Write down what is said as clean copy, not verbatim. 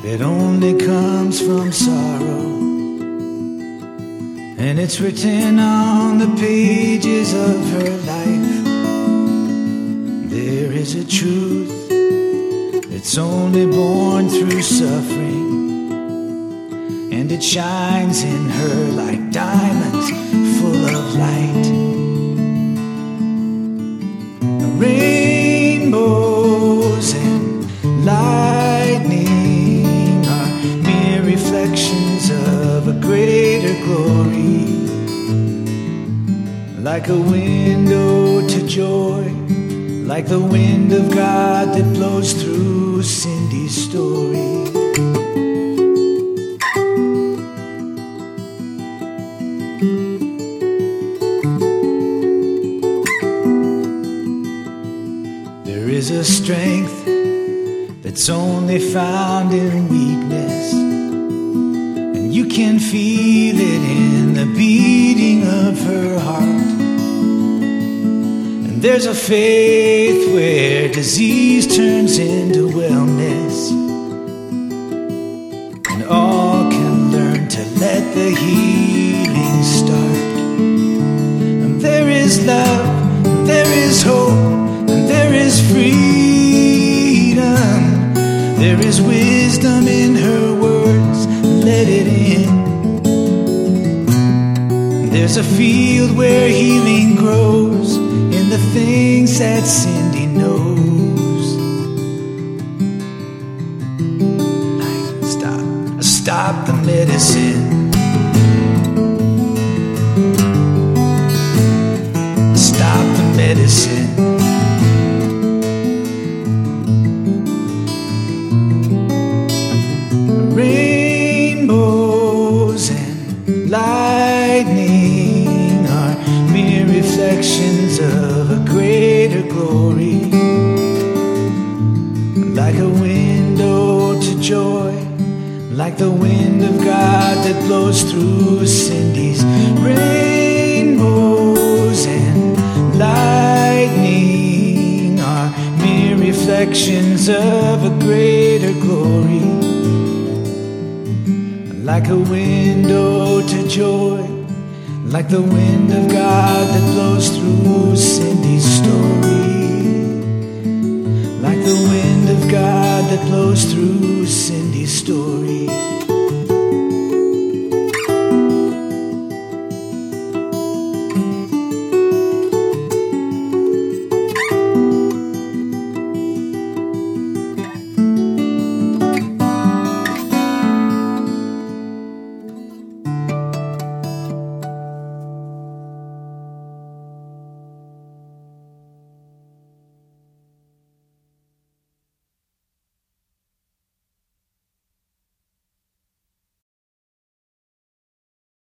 that only comes from sorrow, and it's written on the pages of her life. There is a truth that's only born through suffering, and it shines in her like diamonds full of light. Rainbows and lightning are mere reflections of a greater glory, like a window to joy, like the wind of God that blows through Cindy's story. There is a strength that's only found in weakness, and you can feel it in the beating of her heart. And there's a faith where disease turns into wellness, and all can learn to let the healing start. And there is love, and there is hope, and there is freedom. There is wisdom in her words, let it in. There's a field where healing grows in the things that Cindy knows. Stop the medicine. Stop the medicine. Rainbows and lightning are mere reflections of a greater glory, like a window to joy, like the wind of God that blows through Cindy's. Rainbows and lightning are mere reflections of a greater glory, like a window to joy, like the wind of God that blows through Cindy's story, like the wind of God that blows through Cindy's story.